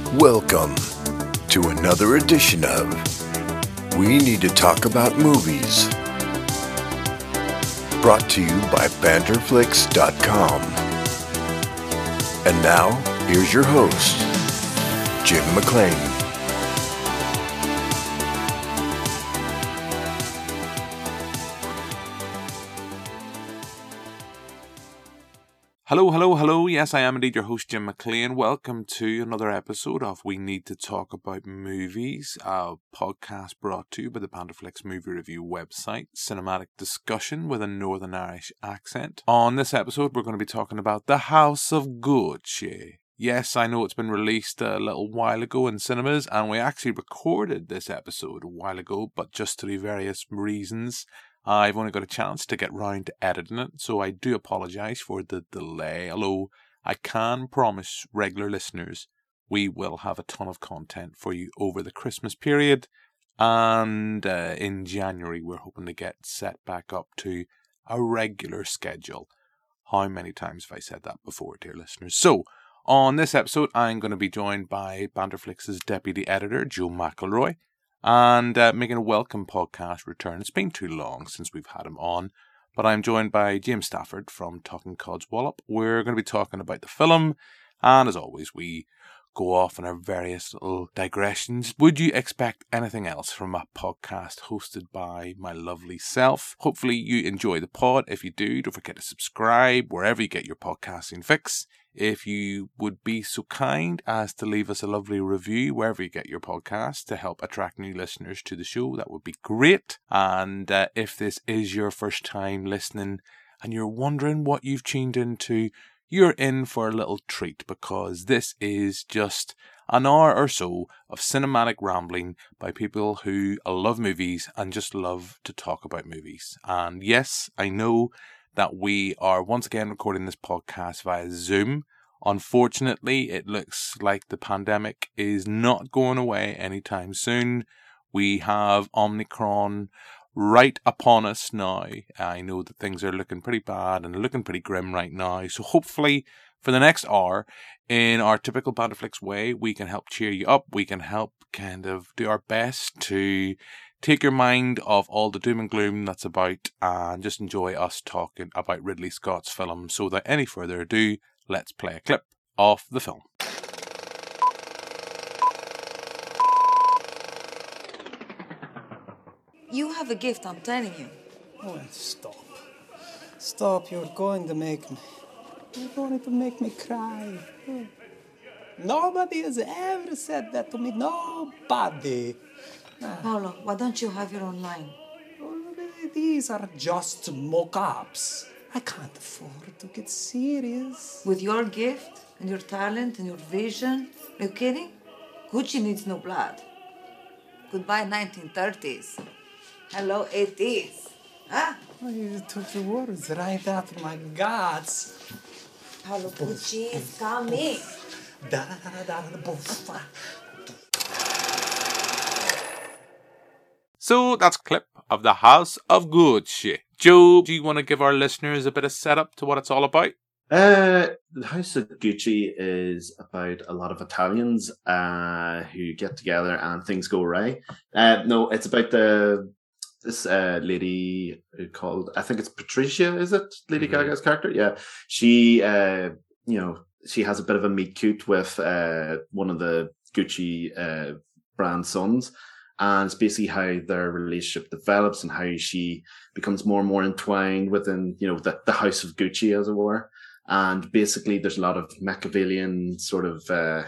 Welcome to another edition of We Need to Talk About Movies, brought to you by Banterflix.com. And now, here's your host, Jim McLean. Hello. Yes, I am indeed your host, Jim McLean. Welcome to another episode of We Need to Talk About Movies, a podcast brought to you by the Banterflix movie review website, cinematic discussion with a Northern Irish accent. On this episode, we're going to be talking about The House of Gucci. Yes, I know it's been released a little while ago in cinemas, and we actually recorded this episode a while ago, but just through various reasons, I've only got a chance to get round to editing it, so I do apologise for the delay, although I can promise regular listeners we will have a ton of content for you over the Christmas period, and in January we're hoping to get set back up to a regular schedule. How many times have I said that before, dear listeners? So, on this episode I'm going to be joined by Banterflix's deputy editor, Joe McElroy, and making a welcome podcast return. It's been too long since we've had him on, but I'm joined by James Stafford from Talking Codswallop. We're going to be talking about the film, and as always, we go off on our various little digressions. Would you expect anything else from a podcast hosted by my lovely self? Hopefully you enjoy the pod. If you do, don't forget to subscribe wherever you get your podcasting fix. If you would be so kind as to leave us a lovely review wherever you get your podcast to help attract new listeners to the show, that would be great. And if this is your first time listening and you're wondering what you've tuned into, you're in for a little treat, because this is just an hour or so of cinematic rambling by people who love movies and just love to talk about movies. And yes, I know that we are once again recording this podcast via Zoom. Unfortunately, it looks like the pandemic is not going away anytime soon. We have Omicron right upon us now. I know that things are looking pretty bad and looking pretty grim right now. So hopefully for the next hour, in our typical Banterflix way, we can help cheer you up. We can help kind of do our best to take your mind off all the doom and gloom that's about, and just enjoy us talking about Ridley Scott's film. So without any further ado, let's play a clip of the film. You have a gift, I'm telling you. Oh, stop. Stop, you're going to make me... You're going to make me cry. Nobody has ever said that to me. Nobody. Paolo, why don't you have your own line? These are just mock-ups. I can't afford to get serious. With your gift and your talent and your vision, are you kidding? Gucci needs no blood. Goodbye 1930s. Hello 80s. Huh? Oh, you took the words right out of my guts. Paolo, Gucci is coming. So that's a clip of The House of Gucci. Joe, do you want to give our listeners a bit of setup to what it's all about? The House of Gucci is about a lot of Italians who get together and things go awry. No, it's about this lady called, I think it's Patricia, is it? Lady Gaga's character? Yeah. She, she has a bit of a meet cute with one of the Gucci brand sons. And it's basically how their relationship develops and how she becomes more and more entwined within, the House of Gucci, as it were. And basically there's a lot of Machiavellian sort of,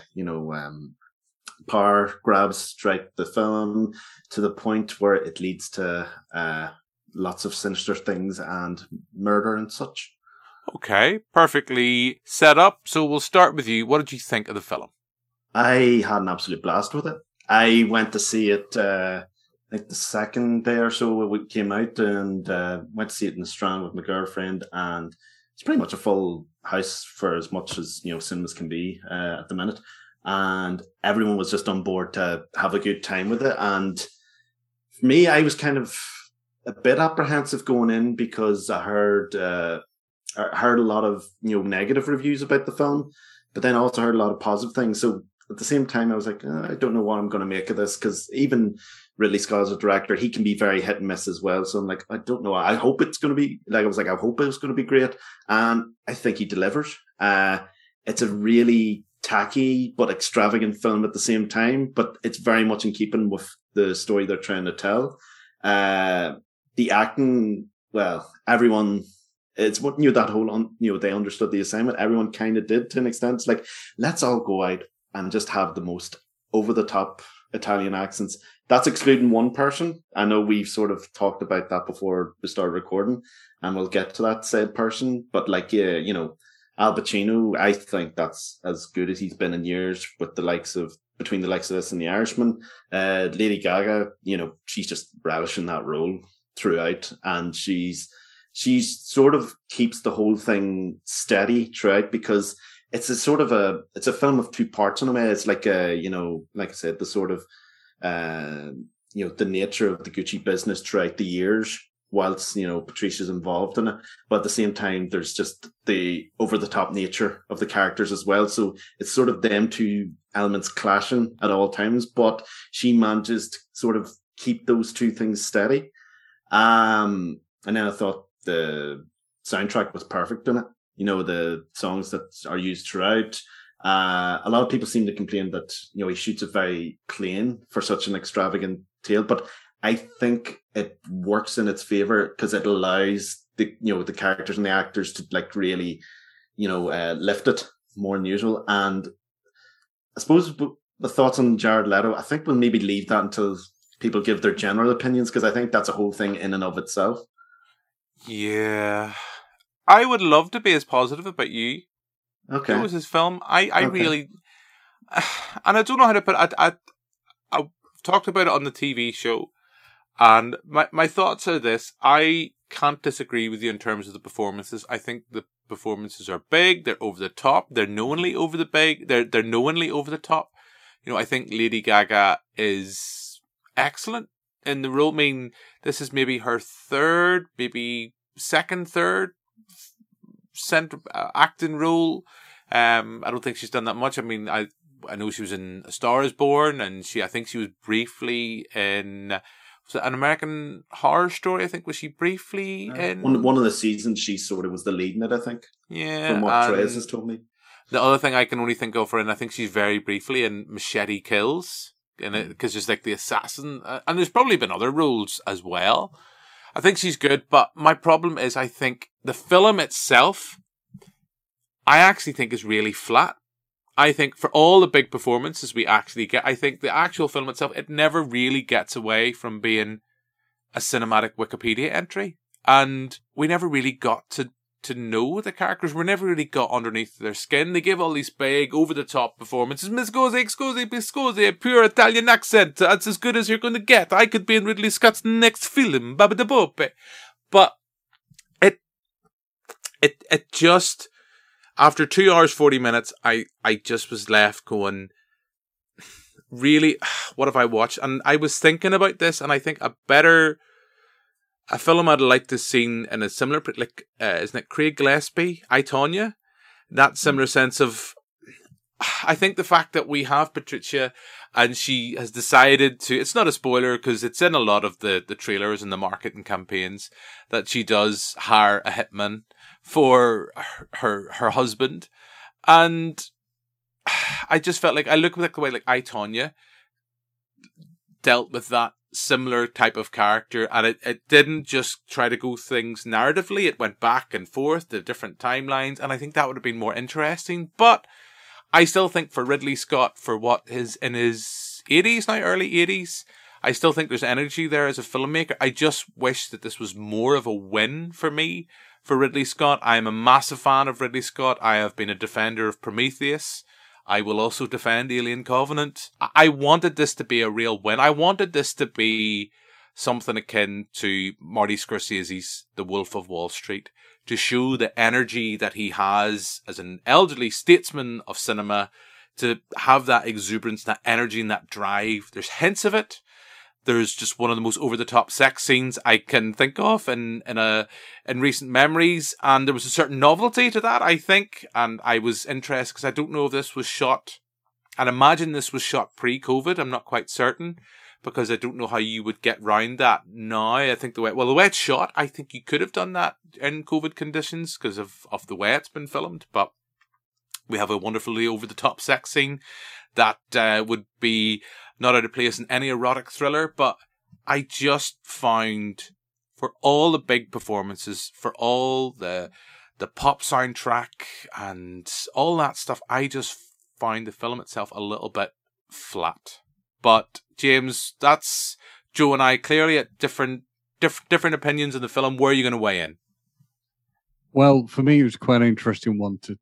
power grabs throughout the film, to the point where it leads to lots of sinister things and murder and such. Okay, perfectly set up. So we'll start with you. What did you think of the film? I had an absolute blast with it. I went to see it, the second day or so it came out, and went to see it in the Strand with my girlfriend, and it's pretty much a full house for as much as, cinemas can be at the minute. And everyone was just on board to have a good time with it. And for me, I was kind of a bit apprehensive going in, because I heard a lot of, negative reviews about the film, but then I also heard a lot of positive things. So at the same time, I was like, I don't know what I'm going to make of this, because even Ridley Scott as a director, he can be very hit and miss as well. So I'm like, I don't know. I hope it's going to be like, I was like, I hope it's going to be great. And I think he delivers. It's a really tacky but extravagant film at the same time, but it's very much in keeping with the story they're trying to tell. The acting, well, everyone, it's what, that whole, they understood the assignment. Everyone kind of did to an extent. It's like, let's all go out and just have the most over the top Italian accents. That's excluding one person. I know we've sort of talked about that before we started recording, and we'll get to that said person. But like, yeah, Al Pacino, I think that's as good as he's been in years, with between the likes of this and The Irishman. Lady Gaga, she's just relishing that role throughout, and she sort of keeps the whole thing steady throughout, because it's a film of two parts in a way. It's like like I said, the sort of the nature of the Gucci business throughout the years, whilst Patricia's involved in it, but at the same time there's just the over the top nature of the characters as well. So it's sort of them two elements clashing at all times, but she manages to sort of keep those two things steady. And then I thought the soundtrack was perfect in it. The songs that are used throughout. A lot of people seem to complain that, he shoots it very clean for such an extravagant tale, but I think it works in its favor, because it allows the characters and the actors to like really, lift it more than usual. And I suppose the thoughts on Jared Leto, I think we'll maybe leave that until people give their general opinions, because I think that's a whole thing in and of itself. Yeah. I would love to be as positive about you. Okay. It was his film. I really, and I don't know how to put it. I talked about it on the TV show, and my thoughts are this. I can't disagree with you in terms of the performances. I think the performances are big. They're over the top. They're knowingly over the big. They're knowingly over the top. I think Lady Gaga is excellent in the role. I mean, this is maybe her third, third acting role. I don't think she's done that much. I mean, I know she was in A Star Is Born, and I think she was briefly in, was it An American Horror Story? I think, was she briefly in one of the seasons? She sort of was the lead in it, I think. Yeah, from what Trez has told me. The other thing I can only think of her, and I think she's very briefly in Machete Kills, in it, because she's like the assassin, and there's probably been other roles as well. I think she's good, but my problem is I think the film itself, I actually think is really flat. I think for all the big performances we actually get, I think the actual film itself, it never really gets away from being a cinematic Wikipedia entry. And we never really got to know the characters. We never really got underneath their skin. They give all these big, over-the-top performances. Mi scusi, biscusi, pure Italian accent. That's as good as you're going to get. I could be in Ridley Scott's next film, Baba da Bope. But it just, after 2 hours, 40 minutes, I just was left going, really, what have I watched? And I was thinking about this, and I think a film I'd like to see in a similar, like, isn't it Craig Gillespie, I, Tonya? That similar sense of, I think the fact that we have Patricia and she has decided to, it's not a spoiler because it's in a lot of the trailers and the marketing campaigns, that she does hire a hitman for her husband. And I just felt like, I look at the way like I, Tonya dealt with that similar type of character, and it didn't just try to go things narratively. It went back and forth to different timelines, and I think that would have been more interesting. But I still think for Ridley Scott, for what is in his 80s now, early 80s, I still think there's energy there as a filmmaker. I just wish that this was more of a win for me, for Ridley Scott. I am a massive fan of Ridley Scott. I have been a defender of Prometheus. I will also defend Alien Covenant. I wanted this to be a real win. I wanted this to be something akin to Marty Scorsese's The Wolf of Wall Street, to show the energy that he has as an elderly statesman of cinema, to have that exuberance, that energy and that drive. There's hints of it. There's just one of the most over-the-top sex scenes I can think of in recent memories, and there was a certain novelty to that, I think, and I was interested because I don't know if this was shot And imagine this was shot pre-COVID. I'm not quite certain, because I don't know how you would get round that now. I think the way it's shot, I think you could have done that in COVID conditions because of the way it's been filmed. But we have a wonderfully over-the-top sex scene that would be not out of place in any erotic thriller. But I just found, for all the big performances, for all the pop soundtrack and all that stuff, I just find the film itself a little bit flat. But James, that's Joe and I clearly at different opinions in the film. Where are you going to weigh in? Well, for me, it was quite an interesting one to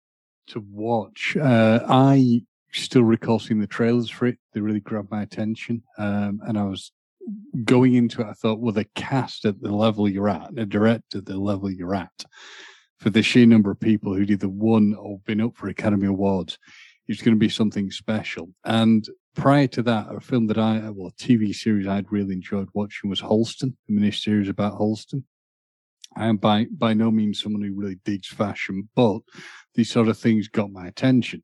watch. I still recall seeing the trailers for it. They really grabbed my attention. And I was going into it, I thought, well, the cast at the level you're at, the director at the level you're at, for the sheer number of people who'd either won or been up for Academy Awards, it's going to be something special. And prior to that, a TV series I'd really enjoyed watching was Halston, a miniseries about Halston. I am by no means someone who really digs fashion, but these sort of things got my attention.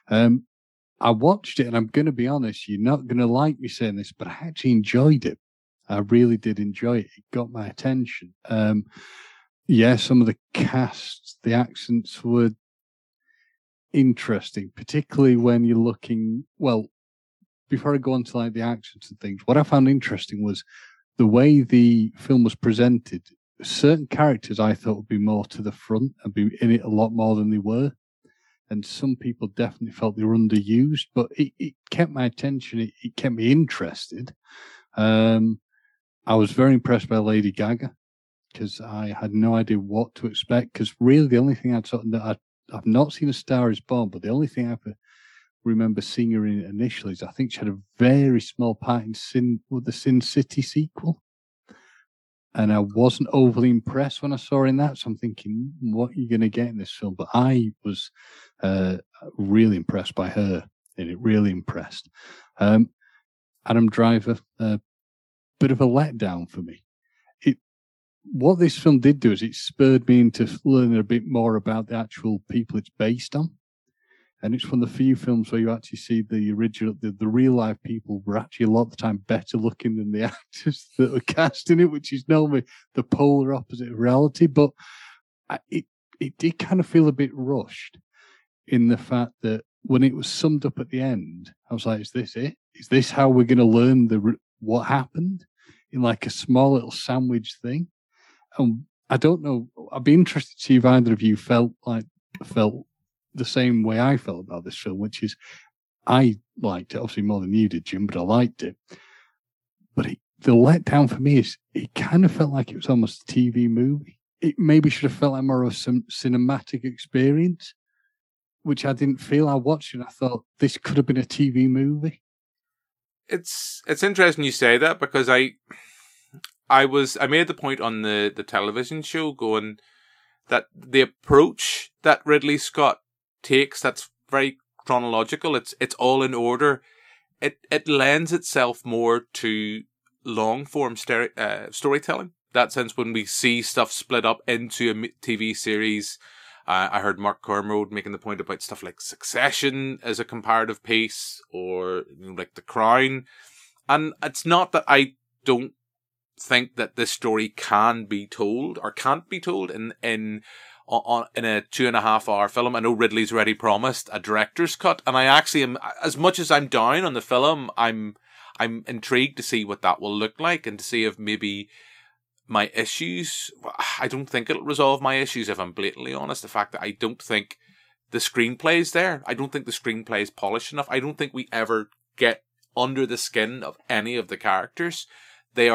I watched it, and I'm going to be honest, you're not going to like me saying this, but I actually enjoyed it. I really did enjoy it. It got my attention. Some of the cast, the accents were interesting, particularly when you're looking, well, before I go on to like the accents and things, what I found interesting was the way the film was presented. Certain characters I thought would be more to the front and be in it a lot more than they were. And some people definitely felt they were underused, but it kept my attention. It kept me interested. I was very impressed by Lady Gaga because I had no idea what to expect. Because really, the only thing I've not seen A Star Is Born, but the only thing I remember seeing her in initially is I think she had a very small part in the Sin City sequel. And I wasn't overly impressed when I saw her in that. So I'm thinking, what are you going to get in this film? But I was really impressed by her, and it really impressed. Adam Driver, bit of a letdown for me. What this film did do is it spurred me into learning a bit more about the actual people it's based on. And it's one of the few films where you actually see the original, the real life people were actually a lot of the time better looking than the actors that were cast in it, which is normally the polar opposite of reality. But it did kind of feel a bit rushed in the fact that when it was summed up at the end, I was like, is this it? Is this how we're going to learn what happened in like a small little sandwich thing? I don't know. I'd be interested to see if either of you felt the same way I felt about this film, which is I liked it, obviously more than you did, Jim, but I liked it. But the letdown for me is it kind of felt like it was almost a TV movie. It maybe should have felt like more of a cinematic experience, which I didn't feel. I watched it and I thought this could have been a TV movie. It's interesting you say that because I made the point on the television show going that the approach that Ridley Scott takes, that's very chronological. It's all in order. It lends itself more to long form storytelling. That sense when we see stuff split up into a TV series. I heard Mark Kermode making the point about stuff like Succession as a comparative piece, or like The Crown. And it's not that I don't think that this story can be told or can't be told in a 2.5 hour film. I know Ridley's already promised a director's cut, and I actually am, as much as I'm down on the film, I'm intrigued to see what that will look like and to see if maybe my issues, I don't think it'll resolve my issues if I'm blatantly honest. The fact that I don't think the screenplay is there. I don't think the screenplay is polished enough. I don't think we ever get under the skin of any of the characters. They're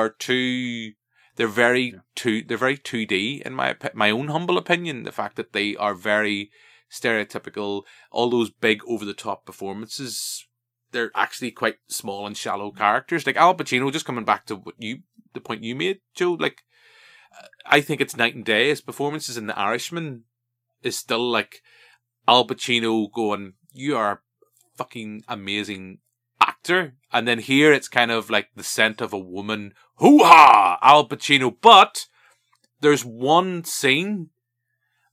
very 2D in my own humble opinion. The fact that they are very stereotypical, all those big over the top performances, they're actually quite small and shallow characters. Like Al Pacino, just coming back to the point you made, Joe, like I think it's night and day. His performances in The Irishman is still like Al Pacino going, "You are a fucking amazing actor," and then here it's kind of like the scent of a woman, hoo-ha, Al Pacino. But there's one scene,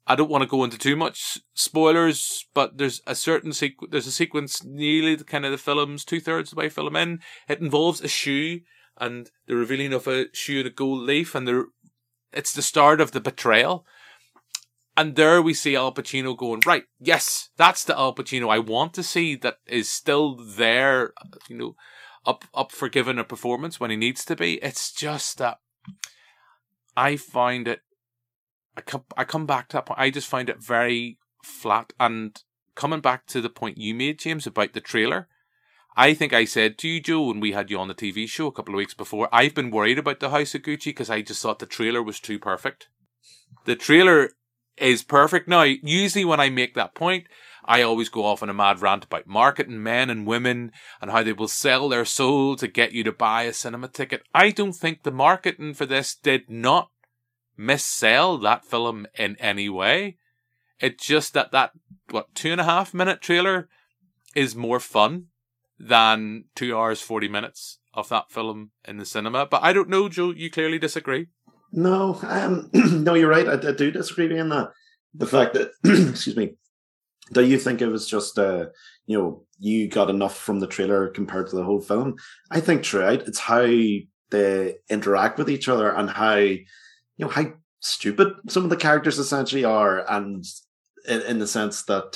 I don't want to go into too much spoilers, but there's a certain there's a sequence nearly kind of the film's 2/3 of the way film in. It involves a shoe and the revealing of a shoe and a gold leaf, and it's the start of the betrayal. And there we see Al Pacino going, right, yes, that's the Al Pacino I want to see, that is still there, you know, up for giving a performance when he needs to be. It's just that I find it, I come back to that point, I just find it very flat. And coming back to the point you made, James, about the trailer, I think I said to you, Joe, when we had you on the TV show a couple of weeks before, I've been worried about the House of Gucci because I just thought the trailer was too perfect. The trailer is perfect. Now, usually when I make that point, I always go off on a mad rant about marketing men and women and how they will sell their soul to get you to buy a cinema ticket. I don't think the marketing for this did not missell that film in any way. It's just that 2.5 minute trailer is more fun than 2 hours 40 minutes of that film in the cinema. But I don't know, Joe, you clearly disagree. No, no, you're right. I do disagree in that. The fact that, excuse me, do you think it was just, you got enough from the trailer compared to the whole film? I think throughout, it's how they interact with each other and how stupid some of the characters essentially are, and in the sense that,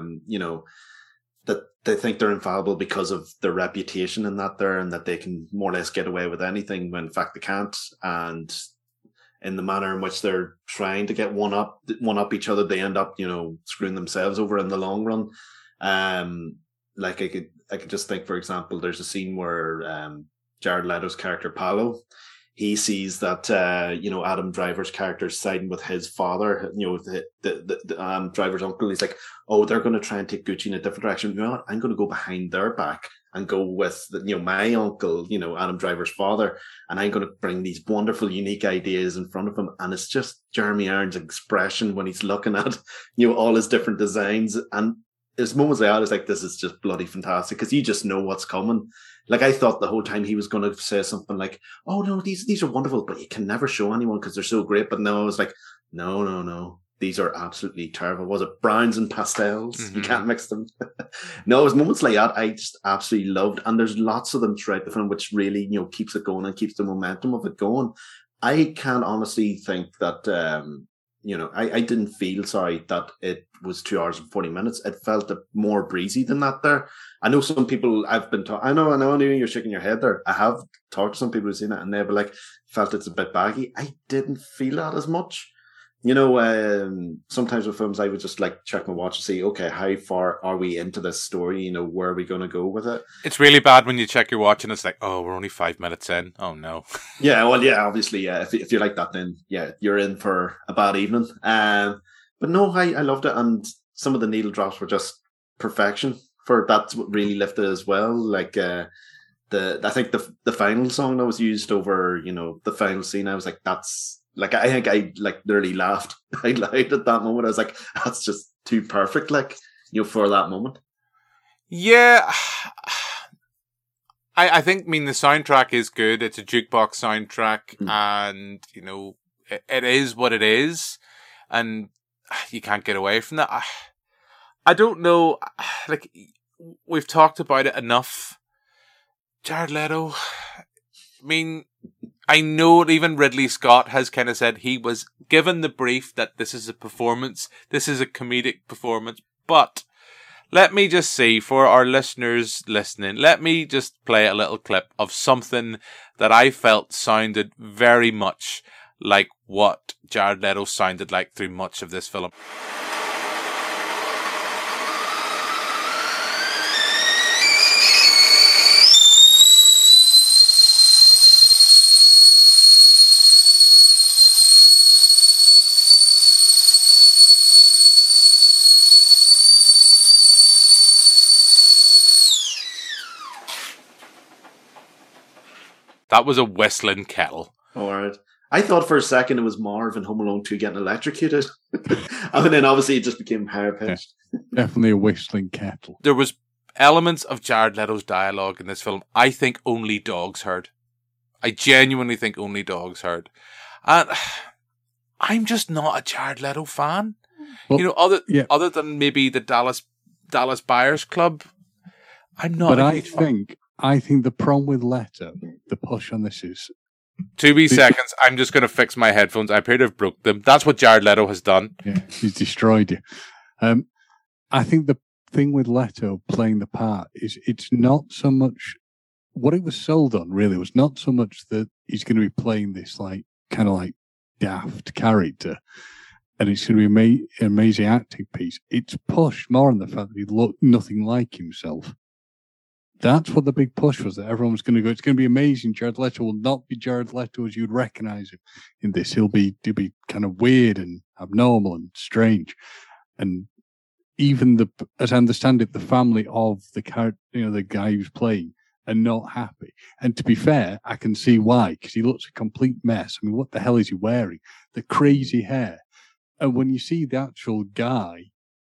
that they think they're infallible because of their reputation and that they can more or less get away with anything when in fact they can't. And in the manner in which they're trying to get one up each other, they end up, screwing themselves over in the long run. Like I could just think, for example, there's a scene where Jared Leto's character Paolo, he sees that Adam Driver's character is siding with his father, the Driver's uncle. He's like, oh, they're going to try and take Gucci in a different direction. You know what? I'm going to go behind their back and go with my uncle, Adam Driver's father, and I'm going to bring these wonderful, unique ideas in front of him. And it's just Jeremy Irons' expression when he's looking at all his different designs, and there's moments like that. It's like, this is just bloody fantastic because you just know what's coming. Like, I thought the whole time he was going to say something like, oh no, these are wonderful, but you can never show anyone because they're so great. But no, I was like, no. These are absolutely terrible. Was it browns and pastels? Mm-hmm. You can't mix them. No, it was moments like that I just absolutely loved. And there's lots of them throughout the film, which really, keeps it going and keeps the momentum of it going. I can honestly think that, I didn't feel sorry that it was 2 hours and 40 minutes. It felt more breezy than that there. I know some people I've been talking, I know you're shaking your head there. I have talked to some people who've seen it and they were like, felt it's a bit baggy. I didn't feel that as much. Sometimes with films, I would just like check my watch and see, okay, how far are we into this story? Where are we going to go with it? It's really bad when you check your watch and it's like, oh, we're only 5 minutes in. Oh no. Yeah, well, yeah, obviously, yeah. If you like that, then yeah, you're in for a bad evening. But no, I loved it, and some of the needle drops were just perfection. That's what really lifted it as well. Like I think the final song that was used over, the final scene, I was like, that's. Like, I think I literally laughed out loud at that moment. I was like, that's just too perfect, for that moment. Yeah. I think, the soundtrack is good. It's a jukebox soundtrack and, it is what it is. And you can't get away from that. I don't know. Like, we've talked about it enough. Jared Leto, I know even Ridley Scott has kind of said he was given the brief that this is a performance, this is a comedic performance, but let me just see, for our listeners listening, let me just play a little clip of something that I felt sounded very much like what Jared Leto sounded like through much of this film. That was a whistling kettle. All right. I thought for a second it was Marv in Home Alone 2 getting electrocuted. And then obviously it just became higher pitched. Yeah, definitely a whistling kettle. There was elements of Jared Leto's dialogue in this film I think only dogs heard. I genuinely think only dogs heard. And I'm just not a Jared Leto fan. Well, other than maybe the Dallas Buyers Club, I'm not. But I think the problem with Leto, the push on this is 2 seconds. I'm just going to fix my headphones. I appear to have broke them. That's what Jared Leto has done. Yeah, he's destroyed you. I think the thing with Leto playing the part is it's not so much what it was sold on. Really, was not so much that he's going to be playing this like kind of like daft character, and it's going to be an amazing acting piece. It's pushed more on the fact that he looked nothing like himself. That's what the big push was, that everyone was going to go, it's going to be amazing. Jared Leto will not be Jared Leto as you'd recognize him in this. He'll be kind of weird and abnormal and strange. And even as I understand it, the family of the character, the guy who's playing, are not happy. And to be fair, I can see why, because he looks a complete mess. I mean, what the hell is he wearing? The crazy hair. And when you see the actual guy,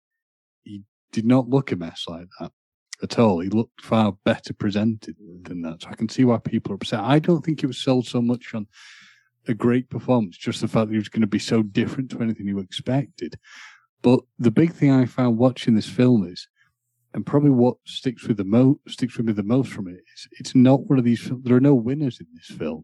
he did not look a mess like that at all. He looked far better presented than that. So I can see why people are upset. I don't think it was sold so much on a great performance, just the fact that he was going to be so different to anything you expected. But the big thing I found watching this film is, and probably what sticks with me the most from it, is it's not one of these films. There are no winners in this film.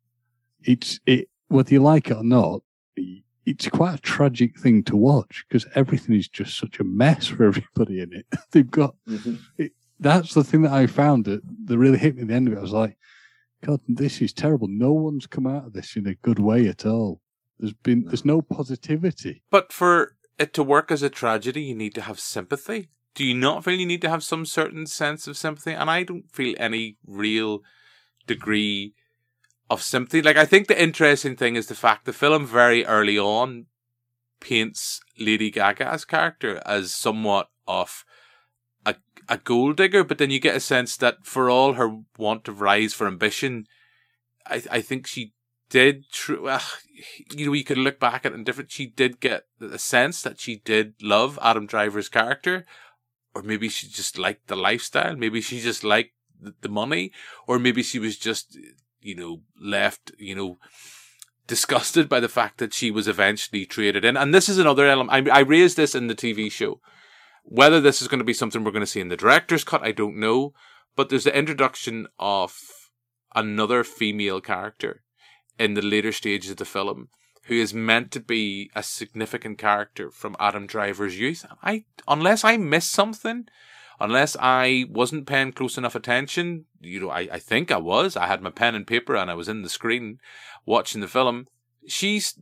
Whether you like it or not, it's quite a tragic thing to watch because everything is just such a mess for everybody in it. They've got that's the thing that I found that really hit me at the end of it. I was like, God, this is terrible. No one's come out of this in a good way at all. There's no positivity. But for it to work as a tragedy, you need to have sympathy. Do you not feel you need to have some certain sense of sympathy? And I don't feel any real degree of sympathy. Like, I think the interesting thing is the fact the film very early on paints Lady Gaga's character as somewhat of a gold digger, but then you get a sense that for all her want of rise for ambition, I think she did, you could look back at it in different, she did get a sense that she did love Adam Driver's character, or maybe she just liked the lifestyle, maybe she just liked the money, or maybe she was just, left, disgusted by the fact that she was eventually traded in. And this is another element. I raised this in the TV show. Whether this is going to be something we're going to see in the director's cut, I don't know. But there's the introduction of another female character in the later stages of the film who is meant to be a significant character from Adam Driver's youth. Unless I missed something, unless I wasn't paying close enough attention, I think I was. I had my pen and paper and I was in the screen watching the film. She's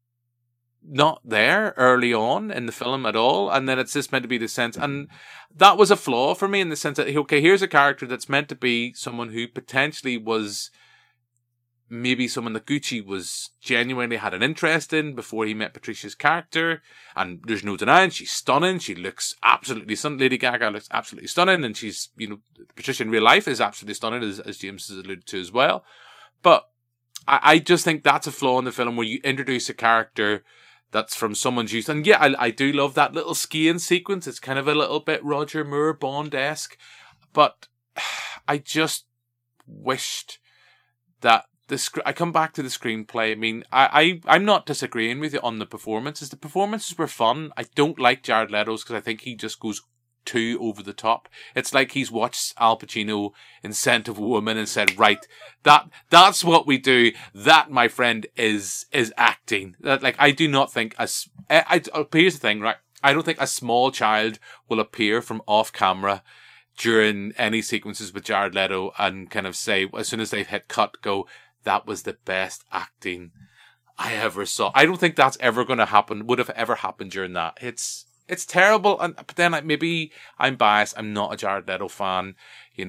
not there early on in the film at all, and then it's just meant to be the sense, and that was a flaw for me in the sense that, okay, here's a character that's meant to be someone who potentially was maybe someone that Gucci was genuinely had an interest in before he met Patricia's character, and there's no denying she's stunning. She looks absolutely stunning. Lady Gaga looks absolutely stunning, and she's, Patricia in real life is absolutely stunning, as James has alluded to as well. But I just think that's a flaw in the film where you introduce a character that's from someone's youth. And yeah, I do love that little skiing sequence. It's kind of a little bit Roger Moore Bond-esque, but I just wished that I come back to the screenplay. I mean, I'm not disagreeing with you on the performances. The performances were fun. I don't like Jared Leto's because I think he just goes too over the top. It's like he's watched Al Pacino in Scent of a Woman and said, right, that's what we do. That, my friend, is acting. Like, I do not think here's the thing, right? I don't think a small child will appear from off camera during any sequences with Jared Leto and kind of say, as soon as they've hit cut, go, that was the best acting I ever saw. I don't think that's ever going to happen, would have ever happened during that. It's terrible, but then maybe I'm biased. I'm not a Jared Leto fan, I'm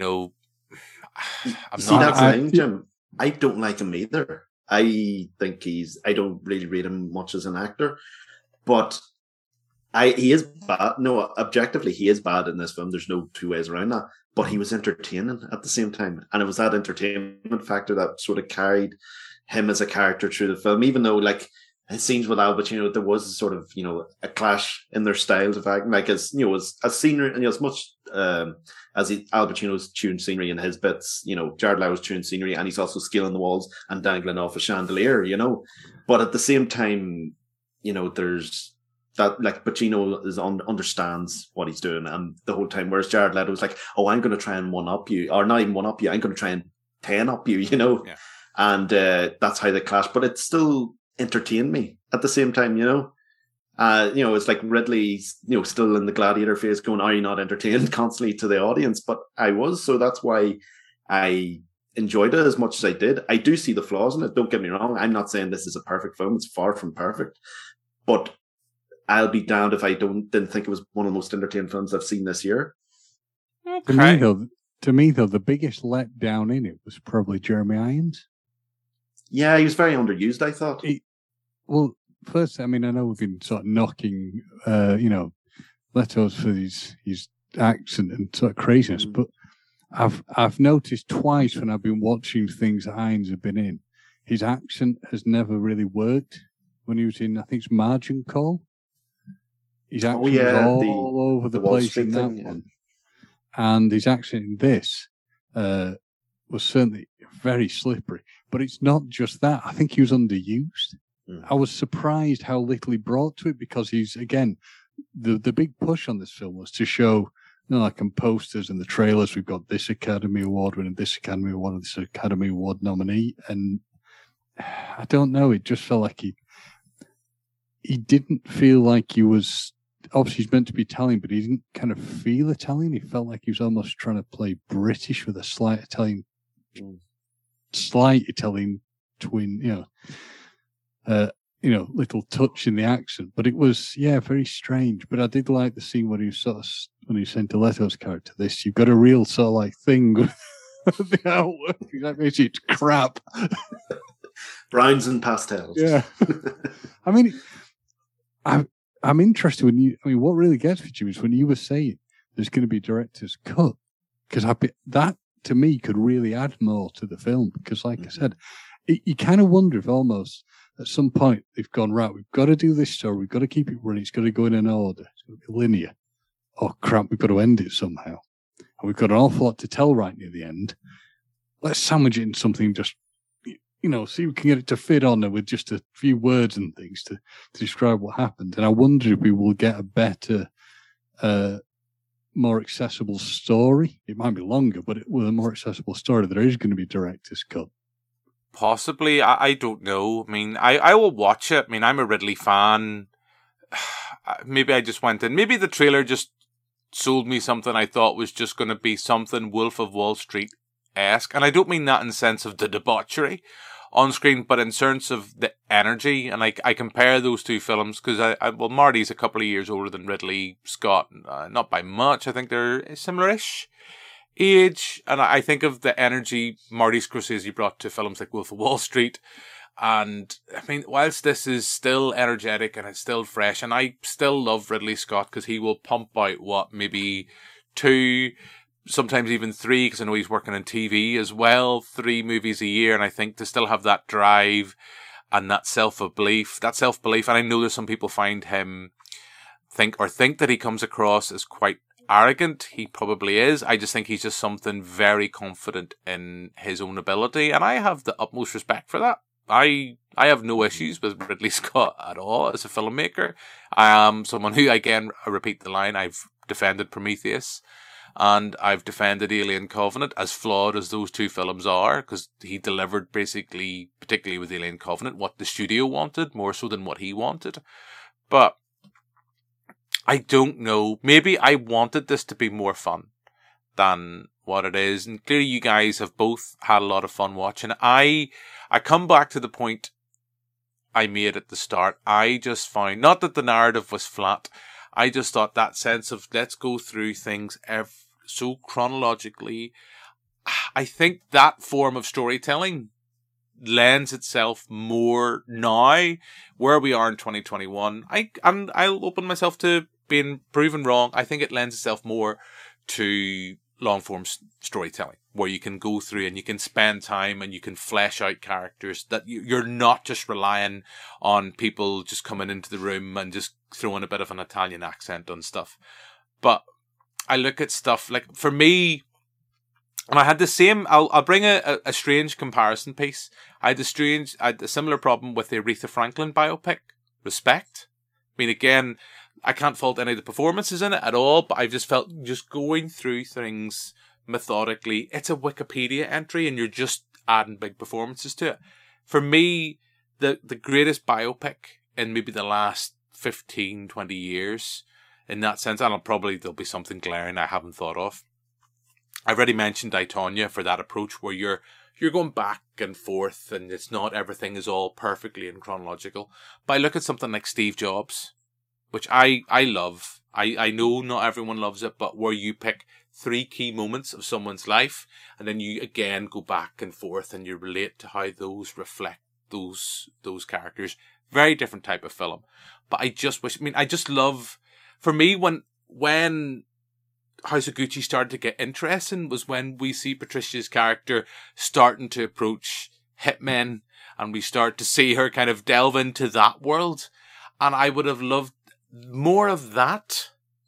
that's the thing, Jim. I don't like him either. I think I don't really rate him much as an actor, but he is bad. No, objectively, he is bad in this film. There's no two ways around that. But he was entertaining at the same time, and it was that entertainment factor that sort of carried him as a character through the film, even though, like, his scenes with Al Pacino, there was a sort of, a clash in their styles of acting, like as scenery, and as much Al Pacino's tuned scenery in his bits, Jared Leto's tuned scenery, and he's also scaling the walls and dangling off a chandelier, But at the same time, there's that like Pacino understands what he's doing, and the whole time, whereas Jared Leto was like, "Oh, I'm going to try and one up you, or not even one up you. I'm going to try and 10 up you," you know. Yeah. And that's how they clash. But it still entertained me at the same time, you know. You know, it's like Ridley's, you know, still in the gladiator phase, going, "Are you not entertained?" constantly to the audience, but I was, so that's why I enjoyed it as much as I did. I do see the flaws in it. Don't get me wrong. I'm not saying this is a perfect film. It's far from perfect, but I'll be damned if I didn't think it was one of the most entertaining films I've seen this year. Okay. To me though, the biggest letdown in it was probably Jeremy Irons. Yeah, he was very underused, I thought. Well, first, I mean, I know we've been sort of knocking, you know, Leto's for his accent and sort of craziness, but I've noticed twice when I've been watching things that Irons have been in, his accent has never really worked. When he was in, I think it's Margin Call, his accent was all over the place in that one. And his accent in this was certainly very slippery. But it's not just that. I think he was underused. I was surprised how little he brought to it, because he's, again, the big push on this film was to show, you know, like in posters and the trailers, we've got this Academy Award winner, this Academy Award, and this Academy Award nominee. And I don't know, it just felt like he didn't feel like he was, obviously he's meant to be Italian, but he didn't kind of feel Italian. He felt like he was almost trying to play British with a slight Italian twin, little touch in the accent. But it was, very strange. But I did like the scene when he was when he sent to Leto's character, this, you've got a real sort of like thing with the outwork. That makes it crap. Browns and pastels. Yeah. I mean, I'm interested what really gets me, Jim, is when you were saying there's going to be a director's cut, because that to me could really add more to the film, because like I said, you kind of wonder if almost at some point they've gone, right, we've got to do this story, we've got to keep it running, it's got to go in an order, it's got to be linear. Oh crap, we've got to end it somehow. And we've got an awful lot to tell right near the end. Let's sandwich it in something just, see if we can get it to fit on there with just a few words and things to describe what happened. And I wonder if we will get a better, more accessible story. It might be longer, but with a more accessible story, there is going to be director's cut. Possibly. I don't know. I mean, I will watch it. I mean, I'm a Ridley fan. Maybe I just went in. Maybe the trailer just sold me something I thought was just going to be something Wolf of Wall Street-esque. And I don't mean that in the sense of the debauchery on screen, but in terms of the energy. And I compare those two films because Marty's a couple of years older than Ridley Scott, not by much. I think they're similar-ish age. And I think of the energy Marty Scorsese brought to films like Wolf of Wall Street. And I mean, whilst this is still energetic and it's still fresh, and I still love Ridley Scott because he will pump out maybe 2, sometimes even 3, because I know he's working on TV as well, 3 movies a year. And I think to still have that drive and that self-belief, and I know there's some people find him think that he comes across as quite arrogant. He probably is. I just think he's just something very confident in his own ability. And I have the utmost respect for that. I have no issues with Ridley Scott at all as a filmmaker. I am someone who, again, I repeat the line, I've defended Prometheus and I've defended Alien Covenant, as flawed as those 2 films are, because he delivered basically, particularly with Alien Covenant, what the studio wanted, more so than what he wanted. But I don't know. Maybe I wanted this to be more fun than what it is. And clearly you guys have both had a lot of fun watching. I come back to the point I made at the start. I just found, not that the narrative was flat, I just thought that sense of let's go through things so chronologically. I think that form of storytelling lends itself more now, where we are in 2021. I'll open myself to being proven wrong. I think it lends itself more to long-form storytelling, where you can go through and you can spend time and you can flesh out characters, that you're not just relying on people just coming into the room and just throwing a bit of an Italian accent on stuff. But I look at stuff like, for me, and I had the same, I'll bring a strange comparison piece. I had a similar problem with the Aretha Franklin biopic, Respect. I mean, again, I can't fault any of the performances in it at all, but I've just felt just going through things methodically. It's a Wikipedia entry and you're just adding big performances to it. For me, the greatest biopic in maybe the last 15, 20 years, in that sense, and there'll be something glaring I haven't thought of. I've already mentioned I, Tonya for that approach where you're going back and forth and it's not everything is all perfectly and chronological. But I look at something like Steve Jobs, which I love. I know not everyone loves it, but where you pick 3 key moments of someone's life and then you again go back and forth and you relate to how those reflect those characters. Very different type of film. But I just love, for me, when House of Gucci started to get interesting was when we see Patricia's character starting to approach hitmen and we start to see her kind of delve into that world. And I would have loved more of that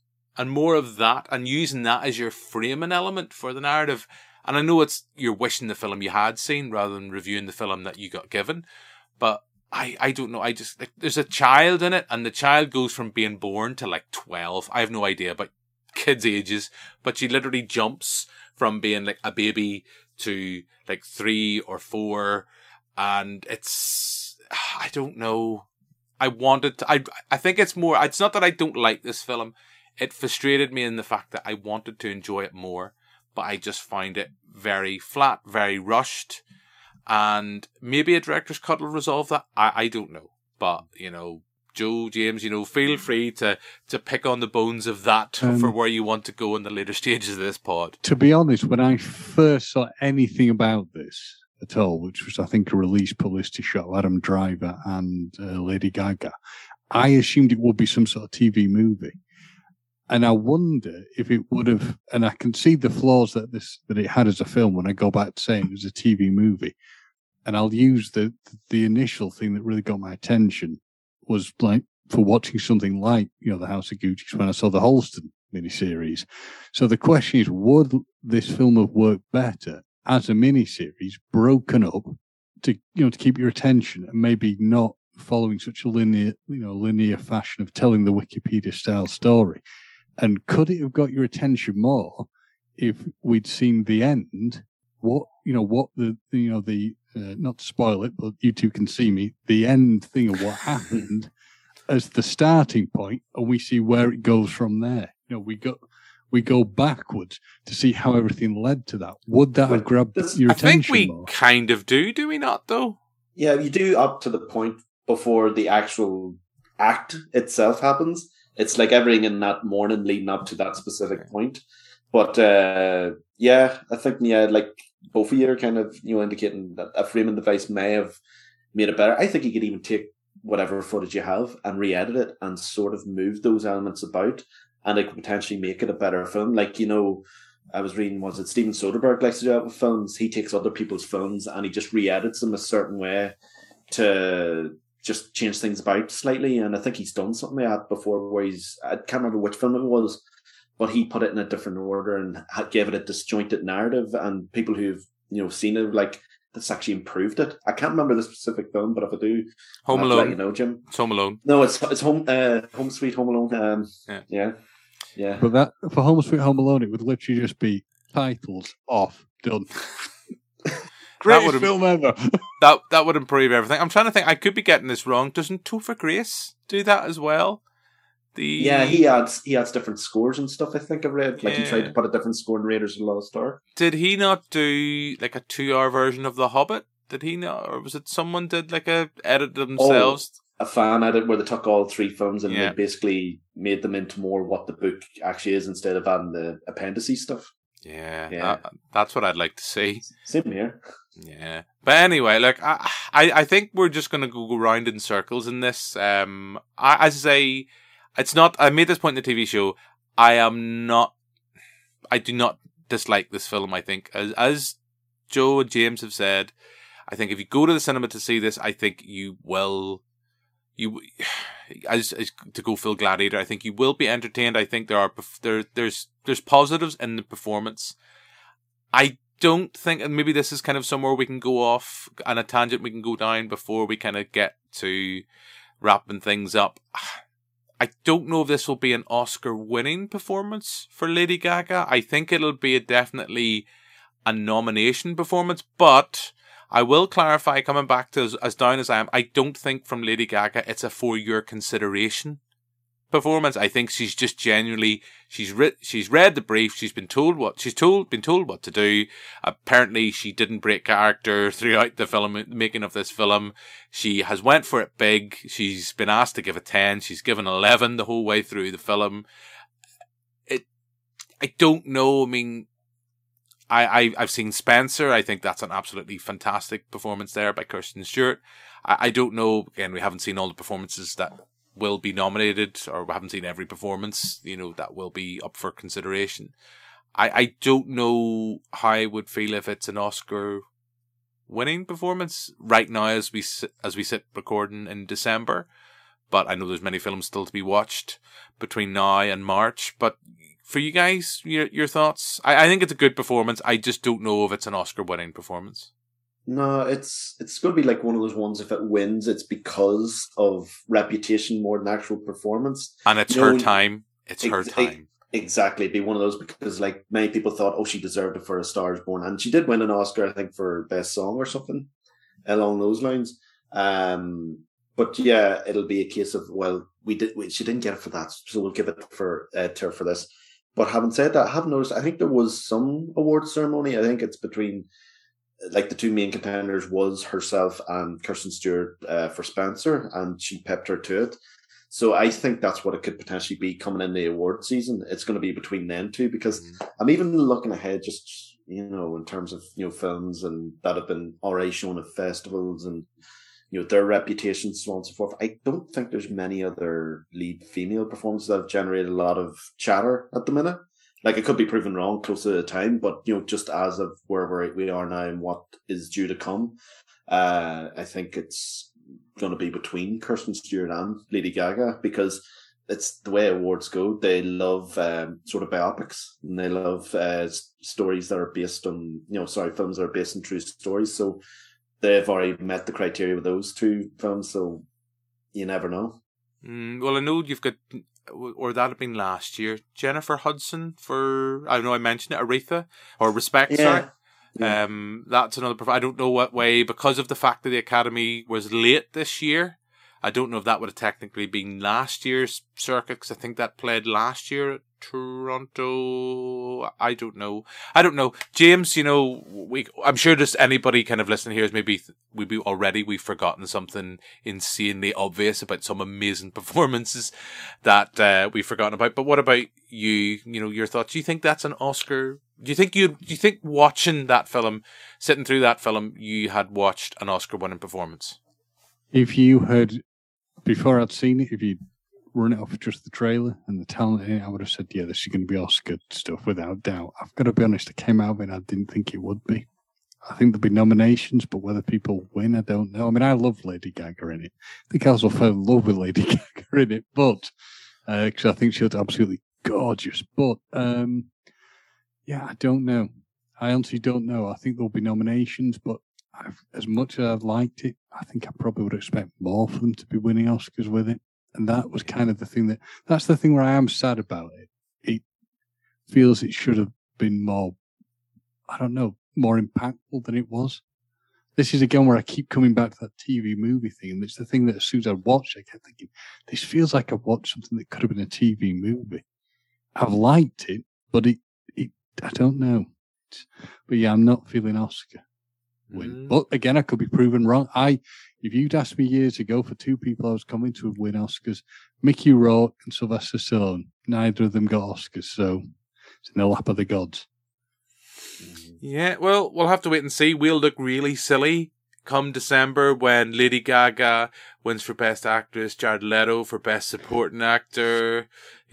and using that as your framing element for the narrative. And I know you're wishing the film you had seen rather than reviewing the film that you got given. But I don't know. There's a child in it and the child goes from being born to like 12. I have no idea about kids' ages, but she literally jumps from being like a baby to like 3 or 4. And I don't know. I think it's more, it's not that I don't like this film. It frustrated me in the fact that I wanted to enjoy it more, but I just find it very flat, very rushed. And maybe a director's cut will resolve that. I don't know. But, Joe, James, feel free to pick on the bones of that for where you want to go in the later stages of this pod. To be honest, when I first saw anything about this at all, which was, I think, a release publicity shot of Adam Driver and Lady Gaga, I assumed it would be some sort of TV movie. And I wonder if it would have, and I can see the flaws that it had as a film when I go back to saying it was a TV movie. And I'll use the initial thing that really got my attention was like for watching something like, The House of Gucci when I saw the Holston miniseries. So the question is, would this film have worked better as a miniseries broken up to keep your attention and maybe not following such a linear fashion of telling the Wikipedia style story? And could it have got your attention more if we'd seen the end? What the not to spoil it, but you two can see me, the end thing of what happened as the starting point, and we see where it goes from there. We go backwards to see how everything led to that. Would that have grabbed your attention? I think we more? kind of do we not, though? Yeah, you do up to the point before the actual act itself happens. It's like everything in that morning leading up to that specific point. But I think like both of you are kind of indicating that a framing device may have made it better. I think you could even take whatever footage you have and re-edit it and sort of move those elements about, and it could potentially make it a better film. Like, I was reading, was it Steven Soderbergh likes to do that with films? He takes other people's films and he just re-edits them a certain way to just change things about slightly. And I think he's done something like that before where I can't remember which film it was, but he put it in a different order and gave it a disjointed narrative, and people who've seen it like that's actually improved it. I can't remember the specific film, but if I do, Home Alone. Let you know, Jim. It's Home Alone. No, it's Home Sweet Home Alone. Yeah. But that for Home Sweet Home Alone, it would literally just be titles off, done. Greatest film ever. That would improve everything. I'm trying to think. I could be getting this wrong. Doesn't Topher Grace do that as well? He adds different scores and stuff. I think I've read. Like he tried to put a different score in Raiders of the Lost Ark. Did he not do like a 2-hour version of The Hobbit? Did he not, or was it someone did like a edit themselves? A fan edit where they took all 3 films and they basically made them into more what the book actually is instead of adding the appendices stuff. Yeah. That's what I'd like to see. Same here. Yeah, but anyway, like I think we're just gonna go round in circles in this. As I say, it's not. I made this point in the TV show. I do not dislike this film. I think, as Joe and James have said, I think if you go to the cinema to see this, I think you will. As to go full Gladiator, I think you will be entertained. I think there's positives in the performance. I don't think, and maybe this is kind of somewhere we can go off on a tangent we can go down before we kind of get to wrapping things up. I don't know if this will be an Oscar-winning performance for Lady Gaga. I think it'll be definitely a nomination performance, but I will clarify, coming back to as down as I am, I don't think from Lady Gaga it's a for your consideration performance. I think she's just genuinely, she's read the brief, she's been told what to do. Apparently she didn't break character throughout the making of this film. She has went for it big. She's been asked to give a 10. She's given 11 the whole way through the film. I don't know. I mean, I've seen Spencer. I think that's an absolutely fantastic performance there by Kristen Stewart. I don't know. Again, we haven't seen all the performances that will be nominated, or we haven't seen every performance, that will be up for consideration. I don't know how I would feel if it's an Oscar winning performance right now as we sit recording in December. But I know there's many films still to be watched between now and March. But for you guys, your thoughts? I think it's a good performance. I just don't know if it's an Oscar winning performance. No, it's going to be like one of those ones. If it wins, it's because of reputation more than actual performance. And it's her time. It's her time. Exactly. It'd be one of those because like many people thought, oh, she deserved it for A Star Is Born. And she did win an Oscar, I think, for Best Song or something along those lines. But yeah, it'll be a case of, well, she didn't get it for that, so we'll give it to her for this. But having said that, I have noticed, I think there was some award ceremony. I think it's between, like, the two main contenders was herself and Kristen Stewart for Spencer, and she pepped her to it. So I think that's what it could potentially be coming in the award season. It's going to be between them two, because I'm even looking ahead, just, in terms of, films and that have been already shown at festivals and, their reputations, so on and so forth. I don't think there's many other lead female performances that have generated a lot of chatter at the minute. Like, it could be proven wrong close to the time, but, just as of where we are now and what is due to come, I think it's going to be between Kristen Stewart and Lady Gaga, because it's the way awards go. They love sort of biopics, and they love stories that are based on, films that are based on true stories. So they've already met the criteria with those two films, so you never know. Well, I know you've got, or that had been last year, Jennifer Hudson for, I know I mentioned it, Aretha, or Respect, sorry. Yeah. That's another, I don't know what way, because of the fact that the Academy was late this year, I don't know if that would have technically been last year's circuit, because I think that played last year at Toronto. I don't know. James, I'm sure just anybody kind of listening here is maybe we've forgotten something insanely obvious about some amazing performances that we've forgotten about. But what about you? Your thoughts? Do you think that's an Oscar? Do you think watching that film, sitting through that film, you had watched an Oscar-winning performance? If you had, before I'd seen it, if you'd run it off just the trailer and the talent in it, I would have said, yeah, this is going to be Oscar stuff without doubt. I've got to be honest, I came out of it and I didn't think it would be. I think there'll be nominations, but whether people win, I don't know. I mean, I love Lady Gaga in it. I think I also fell in love with Lady Gaga in it, but because I think she was absolutely gorgeous. But yeah, I don't know. I honestly don't know. I think there'll be nominations, but as much as I've liked it, I think I probably would expect more for them to be winning Oscars with it. And that was kind of the thing that's the thing where I am sad about it. It feels it should have been more, I don't know, more impactful than it was. This is again where I keep coming back to that TV movie thing. And it's the thing that as soon as I watched it, I kept thinking, this feels like I've watched something that could have been a TV movie. I've liked it, but it I don't know. But yeah, I'm not feeling Oscar win. But again, I could be proven wrong. If you'd asked me years ago for two people I was convinced would win Oscars, Mickey Rourke and Sylvester Stallone, neither of them got Oscars, so it's in the lap of the gods. Yeah, well, we'll have to wait and see. We'll look really silly come December when Lady Gaga wins for Best Actress, Jared Leto for Best Supporting Actor.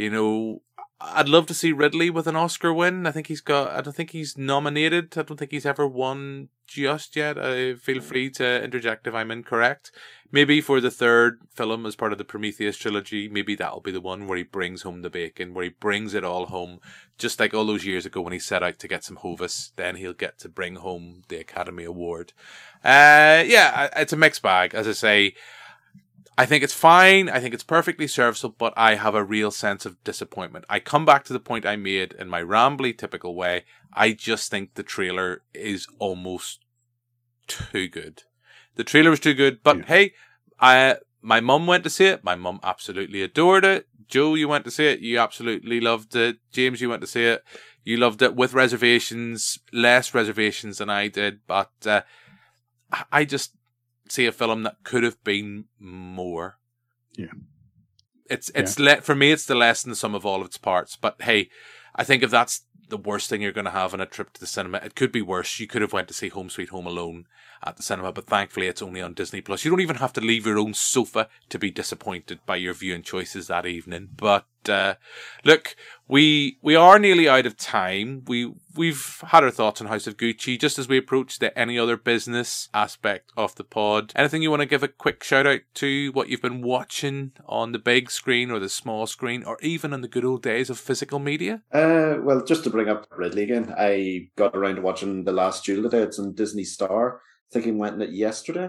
I'd love to see Ridley with an Oscar win. I don't think he's nominated. I don't think he's ever won just yet. Feel free to interject if I'm incorrect. Maybe for the third film as part of the Prometheus trilogy, maybe that'll be the one where he brings home the bacon, where he brings it all home. Just like all those years ago when he set out to get some Hovis, then he'll get to bring home the Academy Award. Yeah, it's a mixed bag. As I say, I think it's fine. I think it's perfectly serviceable, but I have a real sense of disappointment. I come back to the point I made in my rambly typical way. I just think the trailer is almost too good. The trailer was too good, but hey, my mum went to see it. My mum absolutely adored it. Joe, you went to see it. You absolutely loved it. James, you went to see it. You loved it with reservations, less reservations than I did, but I just see a film that could have been more. Yeah. It's for me, it's the less than the sum of all of its parts. But hey, I think if that's the worst thing you're going to have on a trip to the cinema, it could be worse. You could have went to see Home Sweet Home Alone at the cinema, but thankfully it's only on Disney Plus. You don't even have to leave your own sofa to be disappointed by your viewing choices that evening. But look, we are nearly out of time. We've had our thoughts on House of Gucci just as we approach the any other business aspect of the pod. Anything you want to give a quick shout out to, what you've been watching on the big screen or the small screen, or even in the good old days of physical media? Well, just to bring up Ridley again, I got around to watching The Last Duel today. It's on Disney Star. I think I went in it yesterday.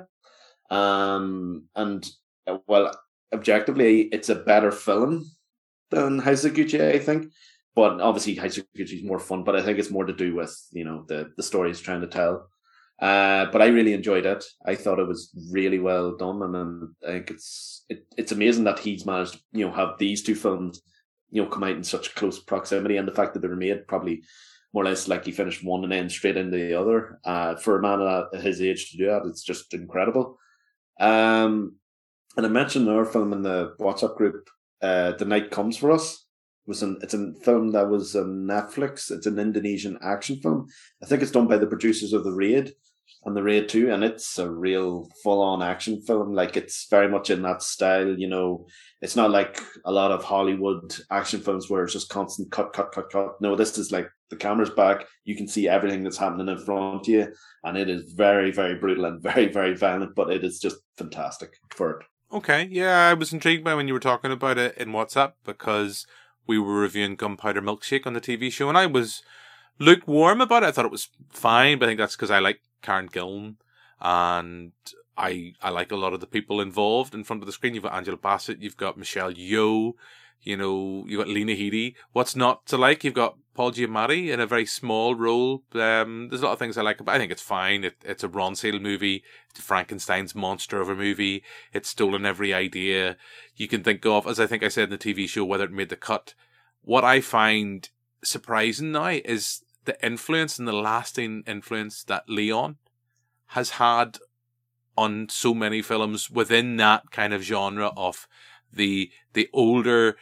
Well, objectively, it's a better film than House of Gucci, I think. But obviously, House of Gucci is more fun, but I think it's more to do with, the story it's trying to tell. But I really enjoyed it. I thought it was really well done, and I think it's amazing that he's managed to, have these two films, come out in such close proximity, and the fact that they were made probably more or less like he finished one and then straight into the other. For a man at his age to do that, it's just incredible. And I mentioned our film in the WhatsApp group, The Night Comes For Us. It's a film that was on Netflix. It's an Indonesian action film. I think it's done by the producers of The Raid and The Raid 2, and it's a real full-on action film. Like, it's very much in that style, It's not like a lot of Hollywood action films where it's just constant cut. No, this is like the camera's back. You can see everything that's happening in front of you, and it is very, very brutal and very, very violent, but it is just fantastic for it. Okay, yeah, I was intrigued by when you were talking about it in WhatsApp, because we were reviewing Gunpowder Milkshake on the TV show, and I was lukewarm about it. I thought it was fine, but I think that's because I like Karen Gillan, and I like a lot of the people involved in front of the screen. You've got Angela Bassett, you've got Michelle Yeoh, you've got Lena Headey. What's not to like? You've got Paul Giamatti in a very small role. There's a lot of things I like, but I think it's fine. It's a Ronseal movie. It's a Frankenstein's monster of a movie. It's stolen every idea you can think of, as I think I said in the TV show, whether it made the cut. What I find surprising now is the influence and the lasting influence that Leon has had on so many films within that kind of genre of the older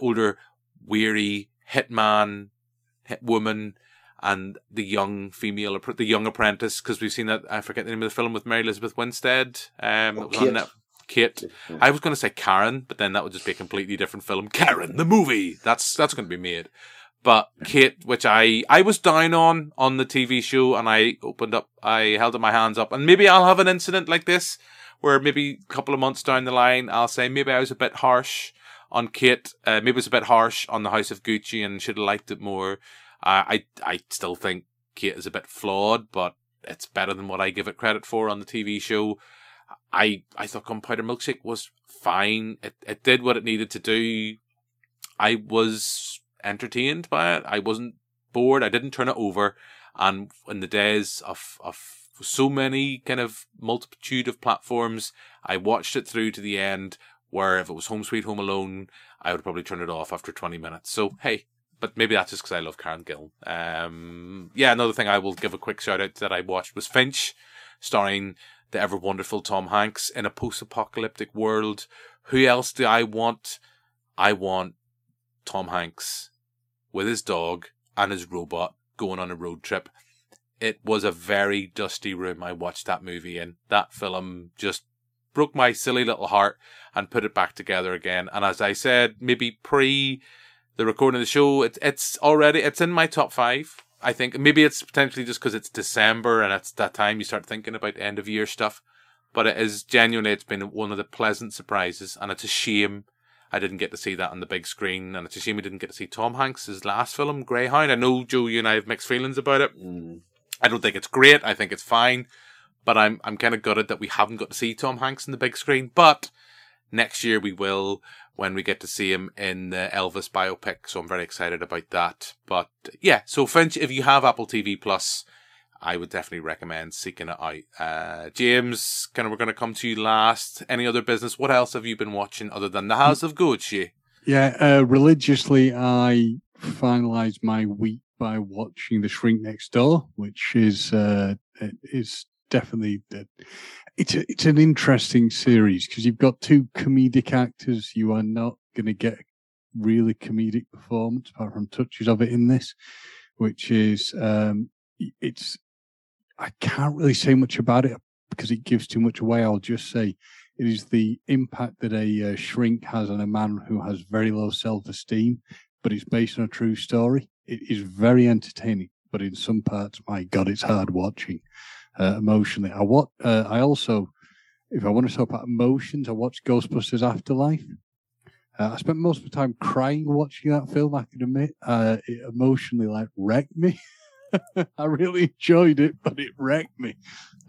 weary hitman, hitwoman, and the young female, the young apprentice, because we've seen that, I forget the name of the film with Mary Elizabeth Winstead. It was Kate. on Netflix. Kate. I was going to say Karen, but then that would just be a completely different film. Karen, the movie! That's going to be made. But Kate, which I was down on the TV show, and I held up my hands up, and maybe I'll have an incident like this, where maybe a couple of months down the line, I'll say maybe I was a bit harsh on Kate, maybe it was a bit harsh on the House of Gucci and should have liked it more. I still think Kate is a bit flawed, but it's better than what I give it credit for on the TV show. I thought Gunpowder Milkshake was fine. It did what it needed to do. I was entertained by it. I wasn't bored. I didn't turn it over. And in the days of so many kind of multitude of platforms, I watched it through to the end, where if it was Home Sweet Home Alone, I would probably turn it off after 20 minutes. So, hey, but maybe that's just because I love Karen Gillan. Another thing I will give a quick shout out that I watched was Finch, starring the ever wonderful Tom Hanks in a post-apocalyptic world. Who else do I want? I want Tom Hanks with his dog and his robot going on a road trip. It was a very dusty room I watched that movie in. That film just broke my silly little heart and put it back together again. And as I said, maybe pre the recording of the show, it's in my top 5. I think maybe it's potentially just because it's December and it's that time you start thinking about end of year stuff. But it is genuinely, it's been one of the pleasant surprises, and it's a shame I didn't get to see that on the big screen, and it's a shame we didn't get to see Tom Hanks' last film, Greyhound. I know, Joe, you and I have mixed feelings about it. I don't think it's great. I think it's fine. But I'm kind of gutted that we haven't got to see Tom Hanks on the big screen. But next year we will, when we get to see him in the Elvis biopic. So I'm very excited about that. But yeah, so Finch, if you have Apple TV Plus, I would definitely recommend seeking it out. James, we're going to come to you last. Any other business? What else have you been watching other than The House of Gucci? Yeah, religiously, I finalised my week by watching The Shrink Next Door, which is definitely it's an interesting series because you've got two comedic actors. You are not going to get really comedic performance apart from touches of it in this, which is I can't really say much about it because it gives too much away. I'll just say it is the impact that a shrink has on a man who has very low self-esteem, but it's based on a true story. It is very entertaining, but in some parts, my God, it's hard watching emotionally. I also, if I want to talk about emotions, I watched Ghostbusters Afterlife. I spent most of the time crying watching that film, I can admit. It emotionally wrecked me. I really enjoyed it, but it wrecked me.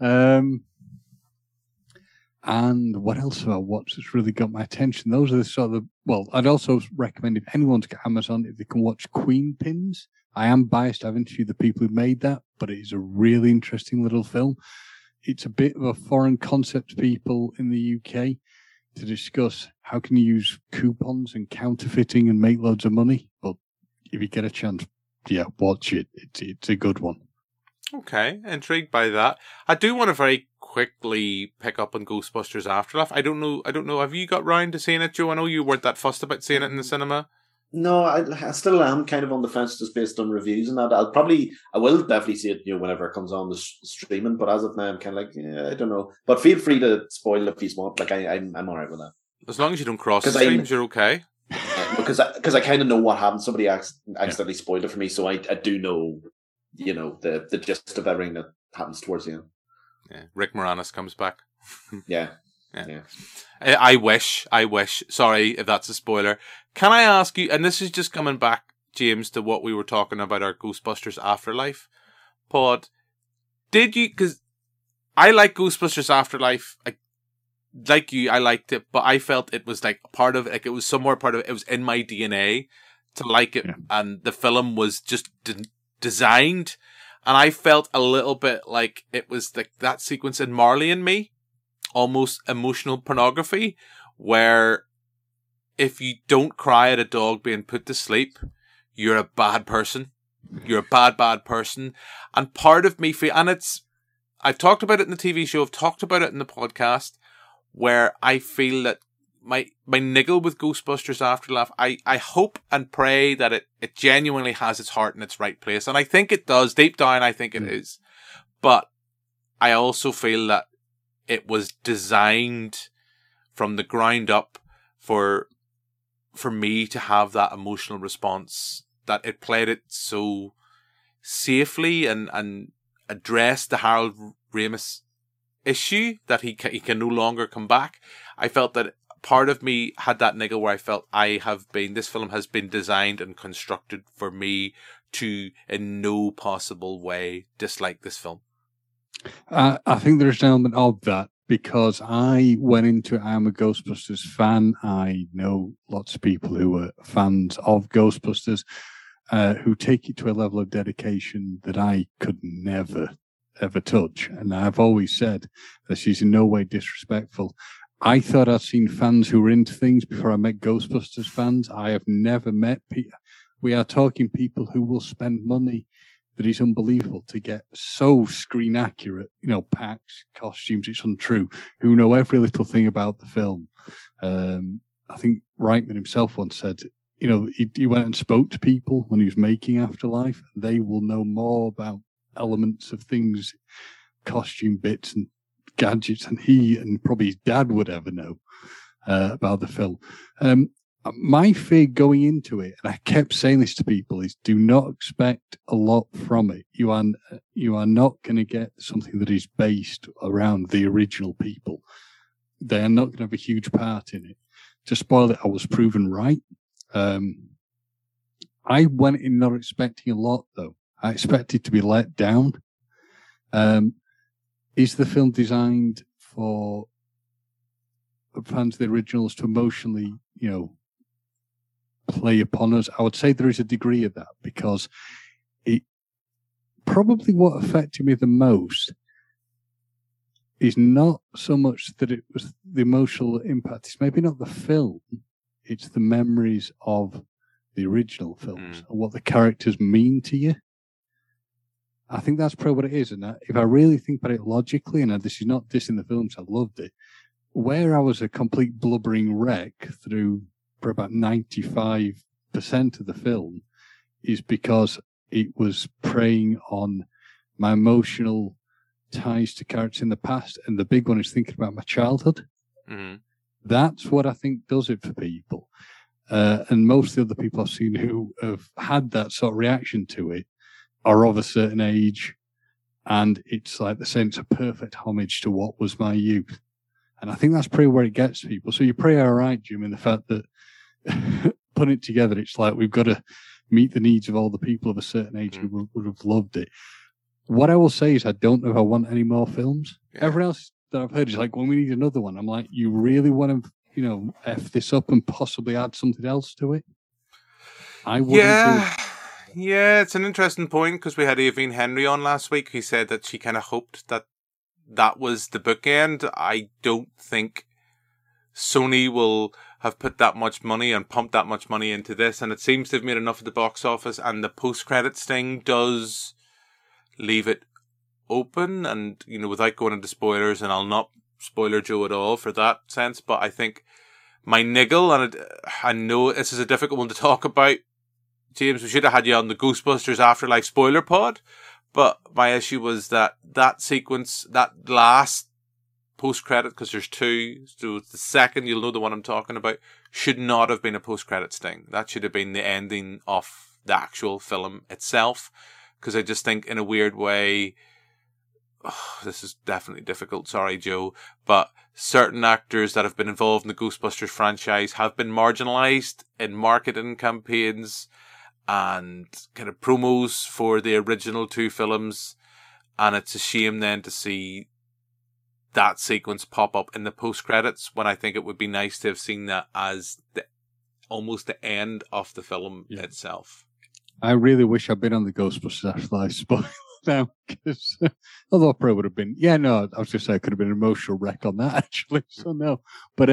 And what else have I watched that's really got my attention? Those are the sort of, I'd also recommend if anyone's got Amazon, if they can watch Queen Pins. I am biased. I've interviewed the people who made that, but it is a really interesting little film. It's a bit of a foreign concept to people in the UK to discuss how can you use coupons and counterfeiting and make loads of money. But if you get a chance, yeah, watch it. It's a good one. Okay, intrigued by that. I do want to very quickly pick up on Ghostbusters Afterlife. I don't know. Have you got round to seeing it, Joe? I know you weren't that fussed about seeing it in the cinema. No, I still am kind of on the fence just based on reviews and that. I will definitely see it, whenever it comes on the streaming. But as of now, I'm kind of like, I don't know. But feel free to spoil if you want. Like I'm alright with that. As long as you don't cross the streams, you're okay. Because I kind of know what happened. Somebody accidentally spoiled it for me, so I do know, the gist of everything that happens towards the end. Yeah, Rick Moranis comes back. Yeah. I wish. Sorry if that's a spoiler. Can I ask you? And this is just coming back, James, to what we were talking about our Ghostbusters Afterlife pod. Did you? Because I like Ghostbusters Afterlife. Like you, I liked it, but I felt it was like part of it. Like it was somewhere part of it. It was in my DNA to like it, and the film was just designed. And I felt a little bit like it was like that sequence in Marley and Me, almost emotional pornography, where if you don't cry at a dog being put to sleep, you're a bad person. You're a bad person. And part of me I've talked about it in the TV show, I've talked about it in the podcast, where I feel that my niggle with Ghostbusters Afterlife, I hope and pray that it genuinely has its heart in its right place. And I think it does. Deep down, I think it is. But I also feel that it was designed from the ground up for me to have that emotional response, that it played it so safely and addressed the Harold Ramis issue that he can no longer come back. I felt that part of me had that niggle where I felt this film has been designed and constructed for me to in no possible way dislike this film. I think there's an element of that because I went into it. I'm a Ghostbusters fan. I know lots of people who are fans of Ghostbusters who take it to a level of dedication that I could never, ever touch. And I've always said that she's in no way disrespectful. I thought I'd seen fans who were into things before I met Ghostbusters fans. I have never met people. We are talking people who will spend money that is unbelievable to get so screen accurate, packs, costumes, it's untrue, who know every little thing about the film. I think Reitman himself once said, he went and spoke to people when he was making Afterlife. They will know more about elements of things, costume bits and gadgets than he and probably his dad would ever know about the film. My fear going into it, and I kept saying this to people, is do not expect a lot from it. You are not going to get something that is based around the original people. They are not going to have a huge part in it. To spoil it, I was proven right. I went in not expecting a lot, though. I expected to be let down. Is the film designed for fans of the originals to emotionally, play upon us. I would say there is a degree of that, because it probably what affected me the most is not so much that it was the emotional impact. It's maybe not the film. It's the memories of the original films and what the characters mean to you. I think that's probably what it is. And if I really think about it logically, and this is not dissing the films, I loved it, where I was a complete blubbering wreck through for about 95% of the film is because it was preying on my emotional ties to characters in the past. And the big one is thinking about my childhood. Mm-hmm. That's what I think does it for people. And most of the other people I've seen who have had that sort of reaction to it are of a certain age. And it's like the sense of perfect homage to what was my youth. And I think that's pretty where it gets people. So you're pretty all right, Jim, in the fact that putting it together, it's like we've got to meet the needs of all the people of a certain age who would have loved it. What I will say is I don't know if I want any more films. Yeah. Everyone else that I've heard is like, well, we need another one. I'm like, you really want to, F this up and possibly add something else to it? I wouldn't do it. Yeah, it's an interesting point because we had Aveen Henry on last week. He said that she kind of hoped that was the bookend. I don't think Sony will have put that much money and pumped that much money into this, and it seems to have made enough at the box office, and the post-credits thing does leave it open, and, without going into spoilers, and I'll not spoiler Joe at all for that sense, but I think my niggle, and I know this is a difficult one to talk about, James, we should have had you on the Ghostbusters Afterlife spoiler pod, but my issue was that sequence, that last post-credit, because there's two, so the second you'll know the one I'm talking about, should not have been a post-credit sting. That should have been the ending of the actual film itself, because I just think in a weird way, this is definitely difficult, sorry Joe, but certain actors that have been involved in the Ghostbusters franchise have been marginalised in marketing campaigns and kind of promos for the original two films, and it's a shame then to see that sequence pop up in the post-credits when I think it would be nice to have seen that as almost the end of the film itself. I really wish I'd been on the Ghostbusters Afterlife spoiler now, because although I probably would have been, I was just saying I could have been an emotional wreck on that actually, so no. But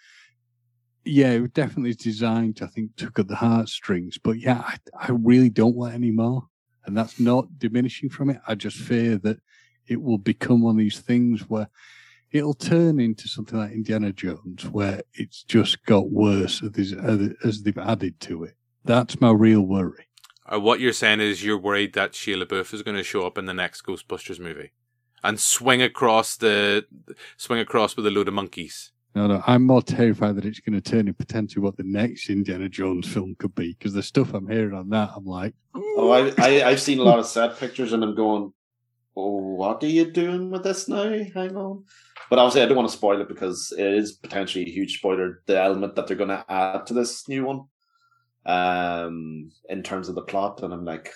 it definitely is designed to, I think, tug at the heartstrings. But I really don't want any more, and that's not diminishing from it. I just fear that it will become one of these things where it'll turn into something like Indiana Jones, where it's just got worse as they've added to it. That's my real worry. What you're saying is you're worried that Shia LaBeouf is going to show up in the next Ghostbusters movie and swing across with a load of monkeys. No, I'm more terrified that it's going to turn into potentially what the next Indiana Jones film could be, because the stuff I'm hearing on that, I'm like... Oh, I've seen a lot of set pictures and I'm going, oh, what are you doing with this now? Hang on. But obviously I don't want to spoil it because it is potentially a huge spoiler, the element that they're going to add to this new one. In terms of the plot, and I'm like,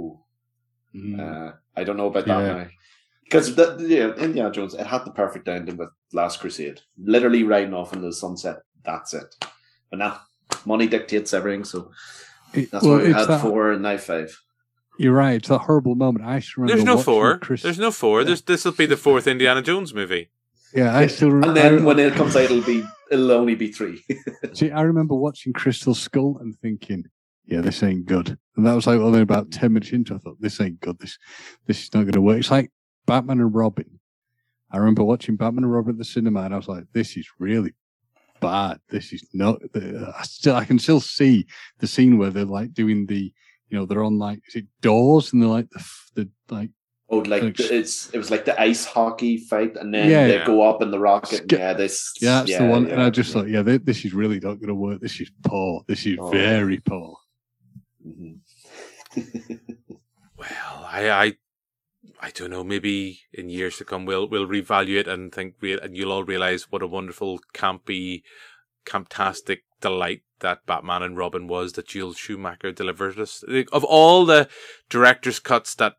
I don't know about that now. Because Indiana Jones, it had the perfect ending with Last Crusade. Literally riding off into the sunset, that's it. But now, money dictates everything, so that's why we had 4 and now 5. You're right, it's a horrible moment. I still remember There's no 4. This will be the 4th Indiana Jones movie. Yeah, I still remember. And then when it comes out, it'll only be 3. See, I remember watching Crystal Skull and thinking, this ain't good. And that was like only about 10 minutes into it. I thought, this ain't good. This is not going to work. It's like Batman and Robin. I remember watching Batman and Robin at the cinema, and I was like, this is really bad. This is not... I can still see the scene where they're like doing the... they're on like... Is it doors? And they're like... the Oh, it was like the ice hockey fight, and then they go up in the rocket. That's the one. And I just thought, this is really not going to work. This is poor. This is very poor. Mm-hmm. Well, I don't know. Maybe in years to come, we'll revalue it and think, and you'll all realize what a wonderful, camptastic delight that Batman and Robin was that Joel Schumacher delivered us. Of all the director's cuts that,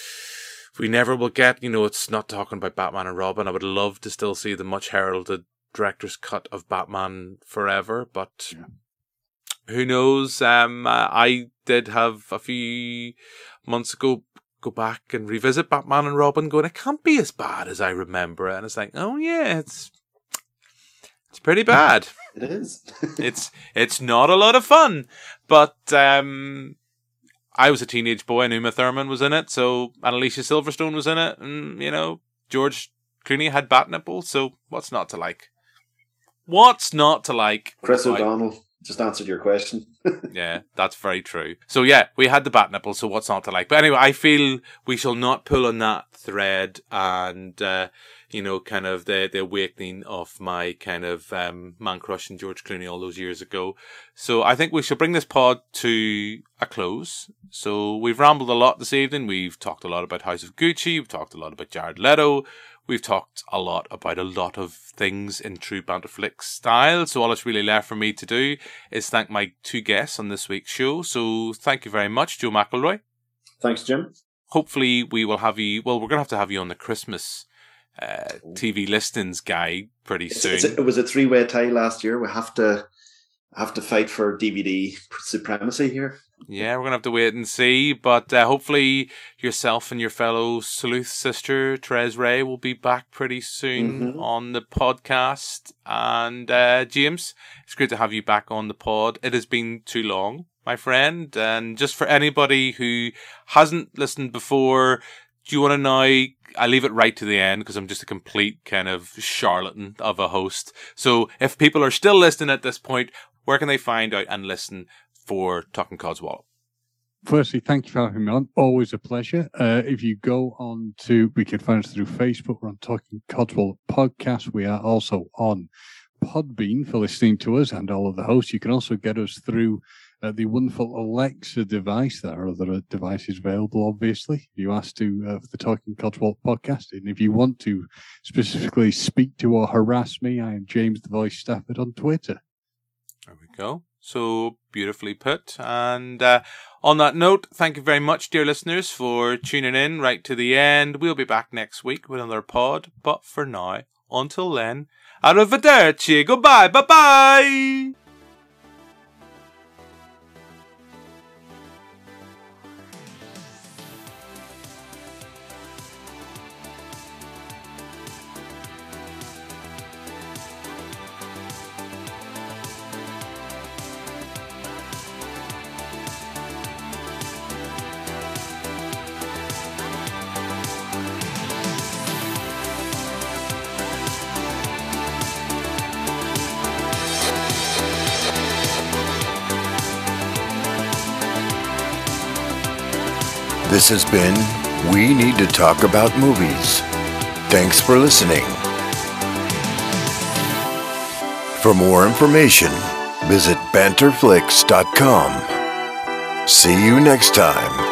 we never will get, it's not talking about Batman and Robin. I would love to still see the much heralded director's cut of Batman Forever, but who knows? I did have a few months ago go back and revisit Batman and Robin, going, it can't be as bad as I remember it. And it's like, oh yeah, it's pretty bad. It is. It's not a lot of fun, but I was a teenage boy and Uma Thurman was in it, and Alicia Silverstone was in it, and George Clooney had bat nipples, so what's not to like? What's not to like? Chris O'Donnell just answered your question. Yeah, that's very true. So yeah, we had the bat nipple, so what's not to like? But anyway, I feel we shall not pull on that thread and, kind of the awakening of my kind of man crush in George Clooney all those years ago. So I think we shall bring this pod to a close. So we've rambled a lot this evening. We've talked a lot about House of Gucci. We've talked a lot about Jared Leto. We've talked a lot about a lot of things in true Banterflix style. So all that's really left for me to do is thank my two guests on this week's show. So thank you very much, Joe McElroy. Thanks, Jim. Hopefully we will have you, we're going to have you on the Christmas TV listings guide pretty soon. It was a three-way tie last year. We have to fight for DVD supremacy here. Yeah, we're going to have to wait and see. But hopefully yourself and your fellow sleuth sister, Therese Ray, will be back pretty soon on the podcast. And James, it's great to have you back on the pod. It has been too long, my friend. And just for anybody who hasn't listened before, do you want to know? I leave it right to the end because I'm just a complete kind of charlatan of a host. So if people are still listening at this point, where can they find out and listen for Talking Codswallop? Firstly, thank you for having me on. Always a pleasure. If you go on to, we can find us through Facebook. We're on Talking Codswallop Podcast. We are also on Podbean for listening to us and all of the hosts. You can also get us through the wonderful Alexa device. There are other devices available, obviously. You ask to for the Talking Codswallop Podcast. And if you want to specifically speak to or harass me, I am James the Voice Stafford on Twitter. There we go. So beautifully put. And on that note, thank you very much, dear listeners, for tuning in right to the end. We'll be back next week with another pod. But for now, until then, arrivederci, goodbye, bye-bye! This has been We Need to Talk About Movies. Thanks for listening. For more information, visit banterflix.com. See you next time.